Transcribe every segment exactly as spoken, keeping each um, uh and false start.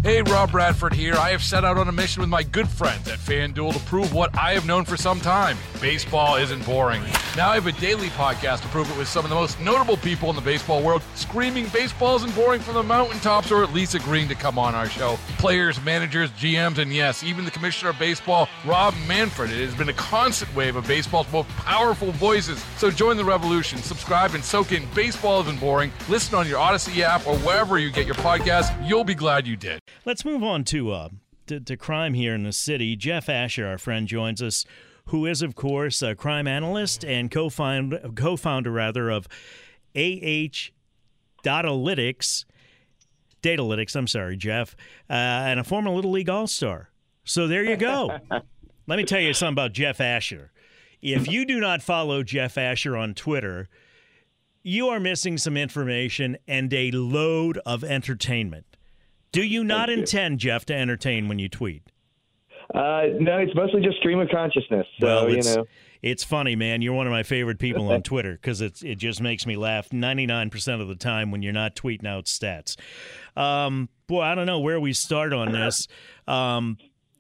Hey, Rob Bradford here. I have set out on a mission with my good friends at FanDuel to prove what I have known for some time. Baseball isn't boring. Now I have a daily podcast to prove it with some of the most notable people in the baseball world, screaming baseball isn't boring from the mountaintops, or at least agreeing to come on our show. Players, managers, G Ms, and yes, even the commissioner of baseball, Rob Manfred. It has been a constant wave of baseball's most powerful voices. So join the revolution. Subscribe and soak in Baseball Isn't Boring. Listen on your Odyssey app or wherever you get your podcasts. You'll be glad you did. Let's move on to, uh, to to crime here in the city. Jeff Asher, our friend, joins us, who is, of course, a crime analyst and co-found, co-founder rather of A H Datalytics, Datalytics, I'm sorry, Jeff, uh, and a former Little League All-Star. So there you go. Let me tell you something about Jeff Asher. If you do not follow Jeff Asher on Twitter, you are missing some information and a load of entertainment. Do you not Thank intend, you. Jeff, to entertain when you tweet? Uh, no, it's mostly just stream of consciousness. So, well, it's, you know. It's funny, man. You're one of my favorite people on Twitter because it it just makes me laugh ninety-nine percent of the time when you're not tweeting out stats. Um, boy, I don't know where we start on this. Um,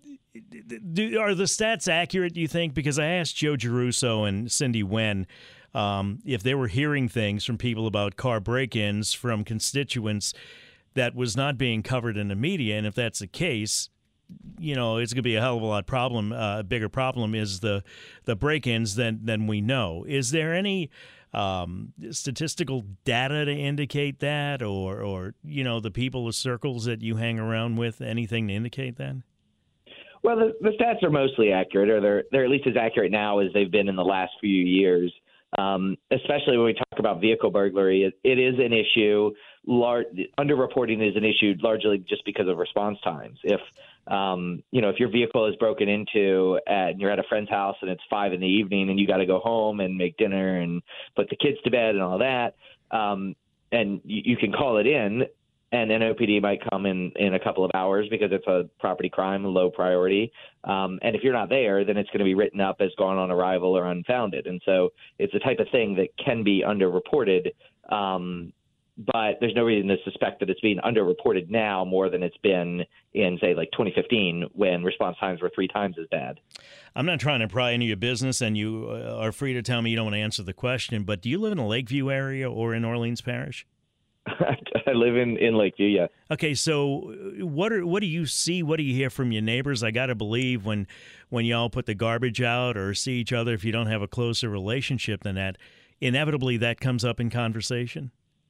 do, are the stats accurate, do you think? Because I asked Joe Giarrusso and Cindy Wen um, if they were hearing things from people about car break-ins from constituents that was not being covered in the media, and if that's the case, you know, it's going to be a hell of a lot problem. A uh, bigger problem is the the break-ins than than we know. Is there any um, statistical data to indicate that, or or you know, the people, the circles that you hang around with, anything to indicate that? Well, the, the stats are mostly accurate, or they're they're at least as accurate now as they've been in the last few years. Um, especially when we talk about vehicle burglary, it, it is an issue. Lar- underreporting is an issue largely just because of response times. If um, you know, if your vehicle is broken into and you're at a friend's house and it's five in the evening and you got to go home and make dinner and put the kids to bed and all that, um, and you, you can call it in, and N O P D might come in, in a couple of hours because it's a property crime, low priority. Um, and if you're not there, then it's going to be written up as gone on arrival or unfounded. And so it's the type of thing that can be underreported. Um, but there's no reason to suspect that it's being underreported now more than it's been in, say, like twenty fifteen when response times were three times as bad. I'm not trying to pry into your business, and you are free to tell me you don't want to answer the question, but do you live in the Lakeview area or in Orleans Parish? I live in, in Lakeview, yeah. Okay, so what are what do you see? What do you hear from your neighbors? I got to believe when when y'all put the garbage out or see each other, if you don't have a closer relationship than that, inevitably that comes up in conversation?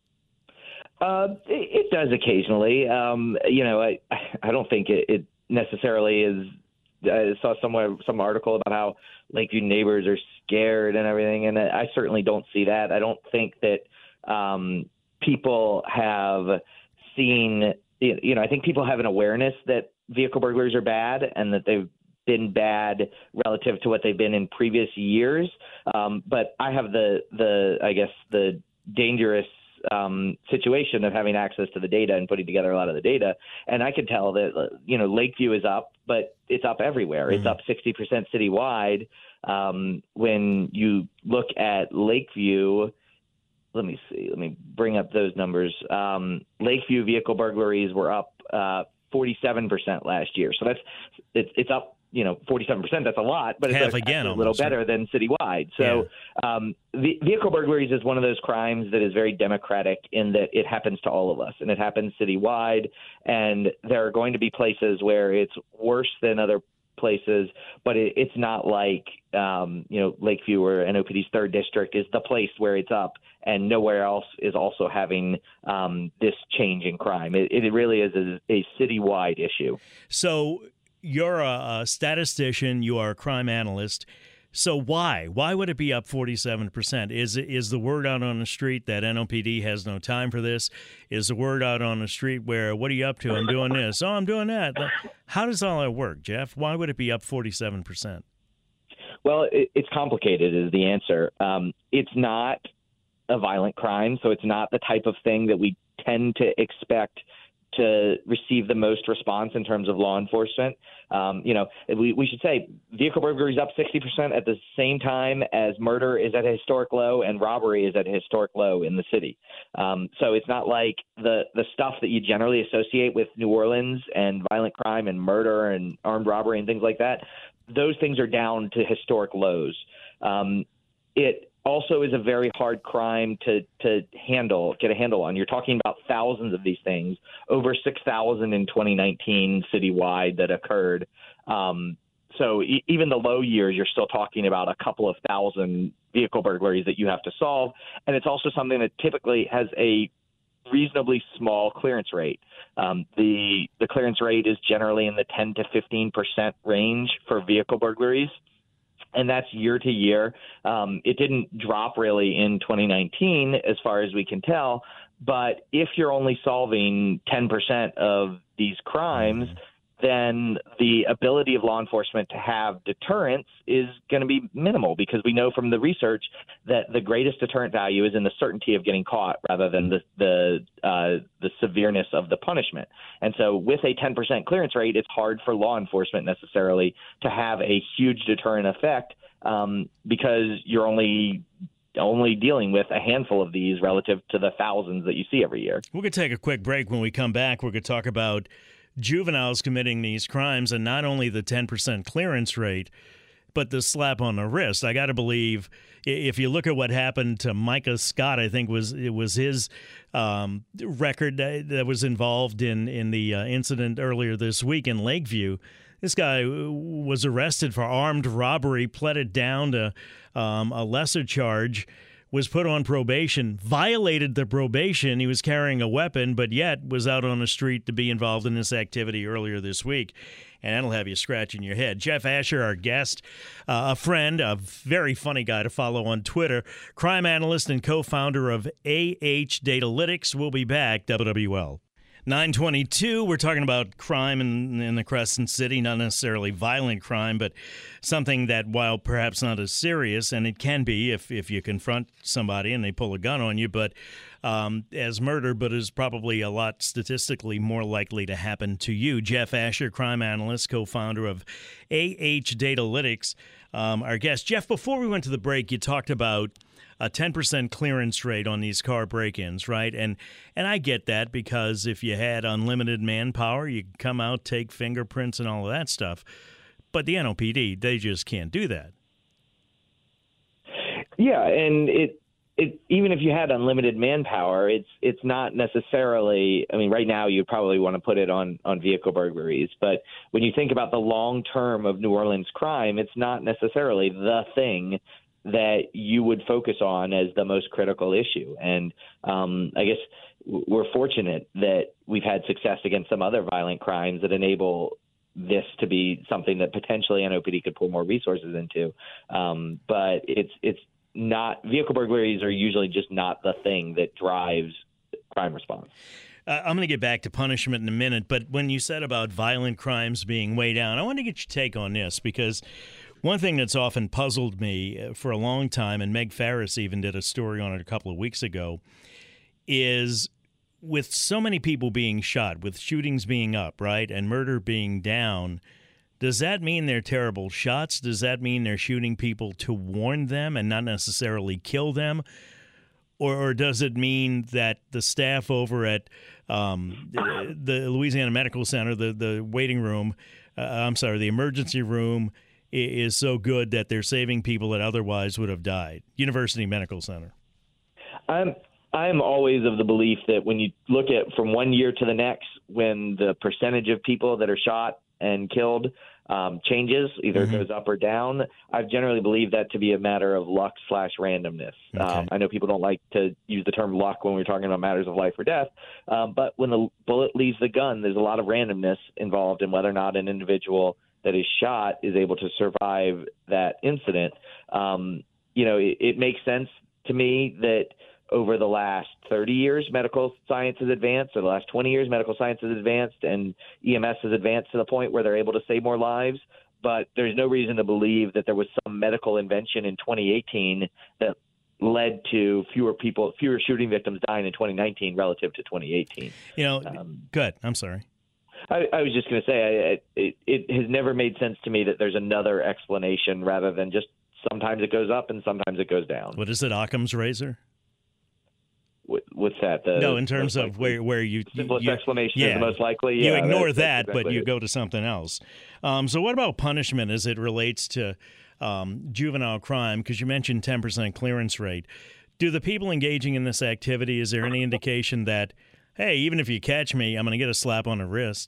Uh, it, it does occasionally. Um, you know, I I don't think it, it necessarily is. I saw somewhere some article about how Lakeview neighbors are scared and everything, and I certainly don't see that. I don't think that um, – people have seen, you know, I think people have an awareness that vehicle burglaries are bad and that they've been bad relative to what they've been in previous years. Um, but I have the, the, I guess, the dangerous um, situation of having access to the data and putting together a lot of the data. And I can tell that, you know, Lakeview is up, but it's up everywhere. Mm-hmm. It's up sixty percent citywide. Um, when you look at Lakeview, Let me see. Let me bring up those numbers. Um, Lakeview vehicle burglaries were up uh, forty-seven percent last year. So that's it's, it's up, you know, forty-seven percent. That's a lot, but it's Half a, again, a little almost, better right? than citywide. So yeah. um, the, vehicle burglaries is one of those crimes that is very democratic in that it happens to all of us, and it happens citywide. And there are going to be places where it's worse than other places, but it, it's not like, um, you know, Lakeview or N O P D's third district is the place where it's up, and nowhere else is also having um, this change in crime. It, it really is a, a citywide issue. So you're a, a statistician, you are a crime analyst. So why? Why would it be up forty-seven percent? Is is the word out on the street that N O P D has no time for this? Is the word out on the street where, what are you up to? I'm doing this. Oh, I'm doing that. How does all that work, Jeff? Why would it be up forty-seven percent? Well, it, it's complicated is the answer. Um, it's not a violent crime, so it's not the type of thing that we tend to expect to receive the most response in terms of law enforcement. Um, you know, we, we should say vehicle burglary is up sixty percent at the same time as murder is at a historic low and robbery is at a historic low in the city. Um, so it's not like the, the stuff that you generally associate with New Orleans and violent crime and murder and armed robbery and things like that. Those things are down to historic lows. Um, it also is a very hard crime to to handle, get a handle on. You're talking about thousands of these things, over six thousand in twenty nineteen citywide that occurred. Um, so e- even the low years, you're still talking about a couple of thousand vehicle burglaries that you have to solve. And it's also something that typically has a reasonably small clearance rate. Um, the the clearance rate is generally in the ten to fifteen percent range for vehicle burglaries. And that's year to year. Um, it didn't drop really in twenty nineteen, as far as we can tell. But if you're only solving ten percent of these crimes, then the ability of law enforcement to have deterrence is going to be minimal, because we know from the research that the greatest deterrent value is in the certainty of getting caught rather than the the uh, the severeness of the punishment. And so with a ten percent clearance rate, it's hard for law enforcement necessarily to have a huge deterrent effect um, because you're only only dealing with a handful of these relative to the thousands that you see every year. We're going to take a quick break. When we come back, we're going to talk about juveniles committing these crimes, and not only the ten percent clearance rate, but the slap on the wrist. I got to believe, if you look at what happened to Micah Scott, I think was it was his um, record that was involved in, in the uh, incident earlier this week in Lakeview. This guy was arrested for armed robbery, pled it down to um, a lesser charge, was put on probation, violated the probation. He was carrying a weapon, but yet was out on the street to be involved in this activity earlier this week. And that'll have you scratching your head. Jeff Asher, our guest, uh, a friend, a very funny guy to follow on Twitter, crime analyst and co-founder of A H Datalytics. We'll be back, W W L. nine twenty-two, we're talking about crime in, in the Crescent City, not necessarily violent crime, but something that, while perhaps not as serious, and it can be if, if you confront somebody and they pull a gun on you, but um, as murder, but is probably a lot statistically more likely to happen to you. Jeff Asher, crime analyst, co-founder of A H Datalytics, um, our guest. Jeff, before we went to the break, you talked about a ten percent clearance rate on these car break-ins, right? And and I get that, because if you had unlimited manpower, you could come out, take fingerprints and all of that stuff. But the N O P D, they just can't do that. Yeah, and it it even if you had unlimited manpower, it's it's not necessarily. I mean, right now you'd probably want to put it on on vehicle burglaries, but when you think about the long term of New Orleans crime, it's not necessarily the thing that you would focus on as the most critical issue. And um, I guess we're fortunate that we've had success against some other violent crimes that enable this to be something that potentially N O P D could pull more resources into. Um, but it's it's not, vehicle burglaries are usually just not the thing that drives crime response. Uh, I'm going to get back to punishment in a minute, but when you said about violent crimes being way down, I want to get your take on this, because one thing that's often puzzled me for a long time, and Meg Farris even did a story on it a couple of weeks ago, is with so many people being shot, with shootings being up, right, and murder being down, does that mean they're terrible shots? Does that mean they're shooting people to warn them and not necessarily kill them? Or, or does it mean that the staff over at um, the, the Louisiana Medical Center, the, the waiting room, uh, I'm sorry, the emergency room, is so good that they're saving people that otherwise would have died? University Medical Center. I'm I'm always of the belief that when you look at from one year to the next, when the percentage of people that are shot and killed um, changes, either mm-hmm. it goes up or down, I've generally believed that to be a matter of luck slash randomness. Okay. Um, I know people don't like to use the term luck when we're talking about matters of life or death, um, but when the bullet leaves the gun, there's a lot of randomness involved in whether or not an individual that is shot is able to survive that incident. Um, you know, it, it makes sense to me that over the last thirty years, medical science has advanced, or the last twenty years, medical science has advanced, and E M S has advanced to the point where they're able to save more lives. But there's no reason to believe that there was some medical invention in twenty eighteen that led to fewer people, fewer shooting victims dying in twenty nineteen relative to twenty eighteen. You know, Um, good. I'm sorry. I, I was just going to say, I, it, it has never made sense to me that there's another explanation rather than just sometimes it goes up and sometimes it goes down. What is it, Occam's razor? What, what's that? The No, in terms most of likely- where where you simplest you, explanation yeah, is the most likely. you Yeah, ignore that's, that, that's exactly but you it. go to something else. Um, so what about punishment as it relates to um, juvenile crime? Because you mentioned ten percent clearance rate. Do the people engaging in this activity, is there any indication that, hey, even if you catch me, I'm going to get a slap on the wrist?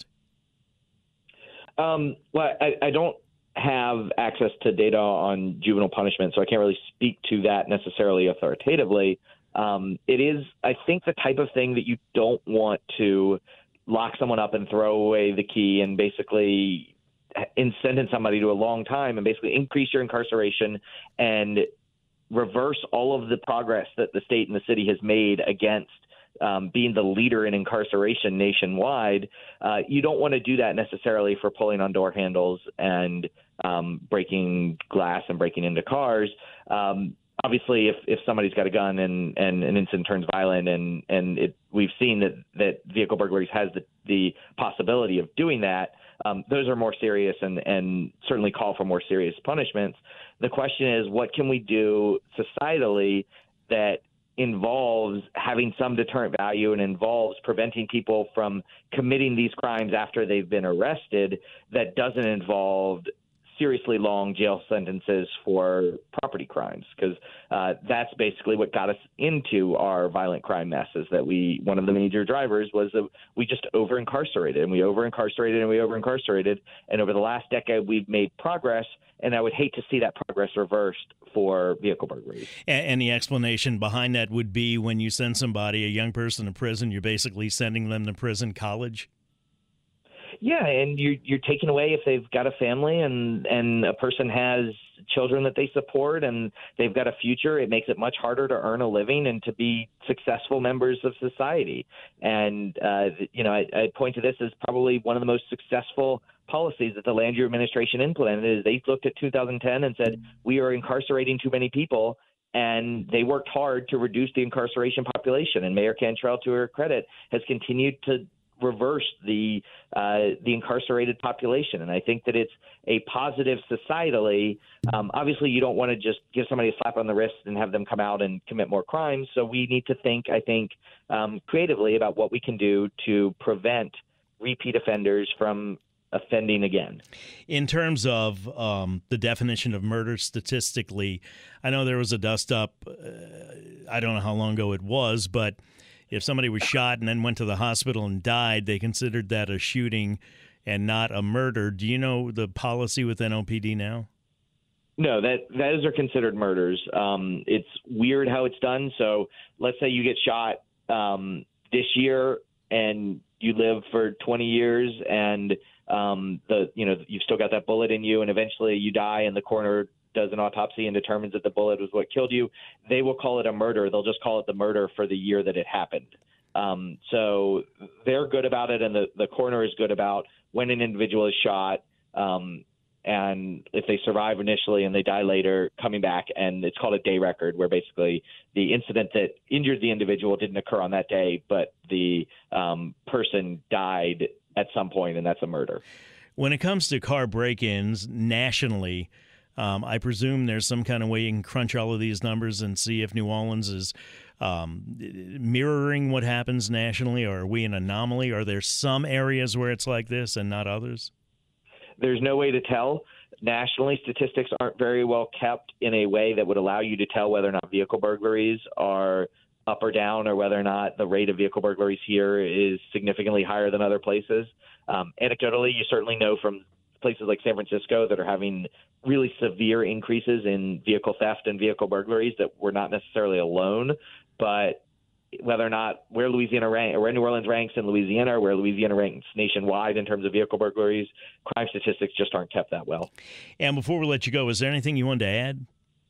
Um, well, I, I don't have access to data on juvenile punishment, so I can't really speak to that necessarily authoritatively. Um, it is, I think, the type of thing that you don't want to lock someone up and throw away the key and basically sentence somebody to a long time and basically increase your incarceration and reverse all of the progress that the state and the city has made against um, being the leader in incarceration nationwide. Uh, you don't want to do that necessarily for pulling on door handles and um, breaking glass and breaking into cars. Um, obviously, if, if somebody's got a gun and, and an incident turns violent and, and it, we've seen that, that vehicle burglaries has the, the possibility of doing that, um, those are more serious and, and certainly call for more serious punishments. The question is, what can we do societally that involves having some deterrent value and involves preventing people from committing these crimes after they've been arrested that doesn't involve seriously long jail sentences for property crimes? Because uh, that's basically what got us into our violent crime messes. That we, one of the major drivers was that we just over incarcerated and we over incarcerated and we over incarcerated. And over the last decade, we've made progress. And I would hate to see that progress reversed for vehicle burglaries. And, and the explanation behind that would be when you send somebody, a young person, to prison, you're basically sending them to prison college? Yeah, and you're, you're taking away if they've got a family and, and a person has children that they support and they've got a future, it makes it much harder to earn a living and to be successful members of society. And, uh, you know, I, I point to this as probably one of the most successful policies that the Landrieu administration implemented. Is they looked at two thousand ten and said, we are incarcerating too many people. And they worked hard to reduce the incarceration population. And Mayor Cantrell, to her credit, has continued to reverse the uh, the incarcerated population. And I think that it's a positive societally. Um, obviously, you don't want to just give somebody a slap on the wrist and have them come out and commit more crimes. So we need to think, I think, um, creatively about what we can do to prevent repeat offenders from offending again. In terms of um, the definition of murder statistically, I know there was a dust up, uh, I don't know how long ago it was, but if somebody was shot and then went to the hospital and died, they considered that a shooting and not a murder. Do you know the policy with N O P D now? No, that those are considered murders. Um, it's weird how it's done. So let's say you get shot um, this year and you live for twenty years and um, the you know you've still got that bullet in you, and eventually you die, and the coroner does an autopsy and determines that the bullet was what killed you. They will call it a murder. They'll just call it the murder for the year that it happened. Um, so they're good about it, and the, the coroner is good about when an individual is shot, um, and if they survive initially and they die later, coming back, and it's called a day record, where basically the incident that injured the individual didn't occur on that day, but the um, person died at some point, and that's a murder. When it comes to car break-ins nationally, um, I presume there's some kind of way you can crunch all of these numbers and see if New Orleans is um, mirroring what happens nationally, or are we an anomaly? Are there some areas where it's like this and not others? There's no way to tell. Nationally, statistics aren't very well kept in a way that would allow you to tell whether or not vehicle burglaries are up or down, or whether or not the rate of vehicle burglaries here is significantly higher than other places. Um, anecdotally, you certainly know from places like San Francisco that are having really severe increases in vehicle theft and vehicle burglaries that we're not necessarily alone. But whether or not where Louisiana rank, where New Orleans ranks in Louisiana, or where Louisiana ranks nationwide in terms of vehicle burglaries, crime statistics just aren't kept that well. And before we let you go, is there anything you wanted to add?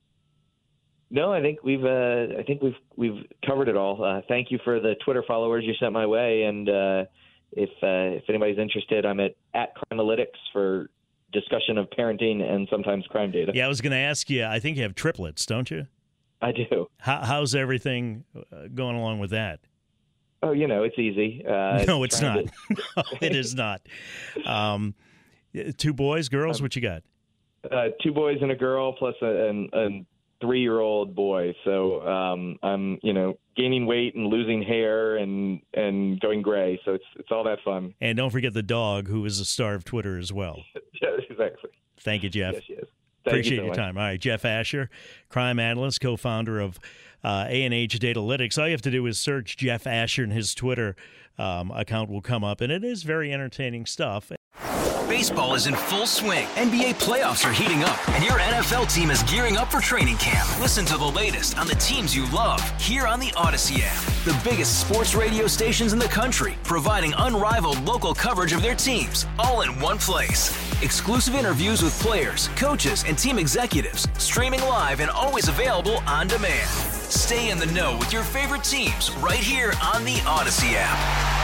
No, I think we've uh, I think we've we've covered it all. Uh, thank you for the Twitter followers you sent my way, and uh, if uh, if anybody's interested, I'm at at Crimealytics for discussion of parenting and sometimes crime data. Yeah, I was going to ask you. I think you have triplets, don't you? I do. How, how's everything going along with that? Oh, you know, it's easy. Uh, no, it's not. to... no, it is not. Um, two boys, girls, um, what you got? Uh, two boys and a girl, plus a, a, a three-year-old boy. So um, I'm, you know, gaining weight and losing hair and, and going gray. So it's it's all that fun. And don't forget the dog, who is a star of Twitter as well. Yeah, exactly. Thank you, Jeff. Yes, she is. Appreciate you so your much. time. All right, Jeff Asher, crime analyst, co-founder of uh, A and H Datalytics. All you have to do is search Jeff Asher, and his Twitter um, account will come up, and it is very entertaining stuff. Baseball is in full swing. N B A playoffs are heating up, and your N F L team is gearing up for training camp. Listen to the latest on the teams you love here on the Odyssey app. The biggest sports radio stations in the country, providing unrivaled local coverage of their teams, all in one place. Exclusive interviews with players, coaches, and team executives, streaming live and always available on demand. Stay in the know with your favorite teams right here on the Odyssey app.